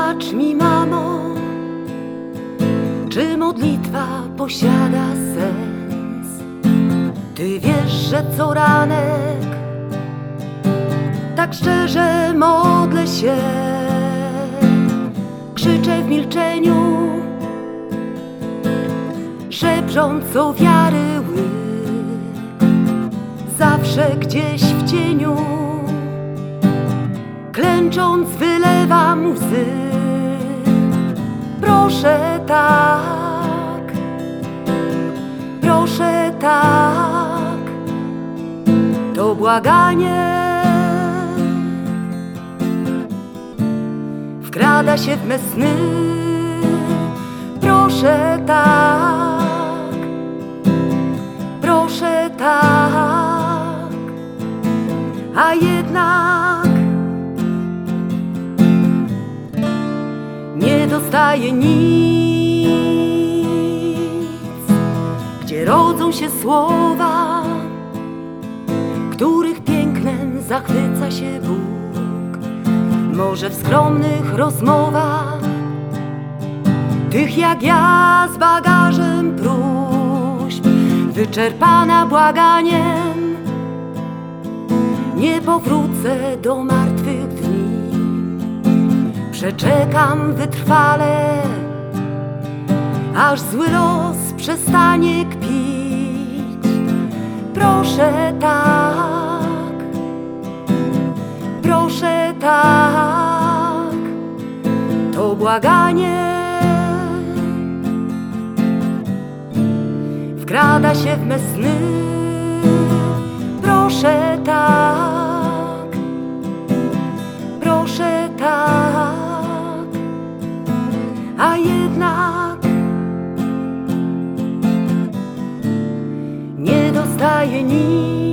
Wytłumacz mi, mamo, czy modlitwa posiada sens? Ty wiesz, że co ranek tak szczerze modlę się, krzyczę w milczeniu, szepcząc o wiary łyk, zawsze gdzieś w cieniu, klęcząc wylewam łzy. Proszę tak, proszę tak, to błaganie wkrada się w me sny. Proszę tak, proszę tak, a jednak nie dostaję nic, gdzie rodzą się słowa, których pięknem zachwyca się Bóg. Może w skromnych rozmowach, tych jak ja z bagażem próśb, wyczerpana błaganiem, nie powrócę do martwych dni. Przeczekam wytrwale, aż zły los przestanie kpić. Proszę tak, proszę tak, to błaganie wkrada się w me sny. Proszę tak, proszę tak, a jednak nie dostaję nic.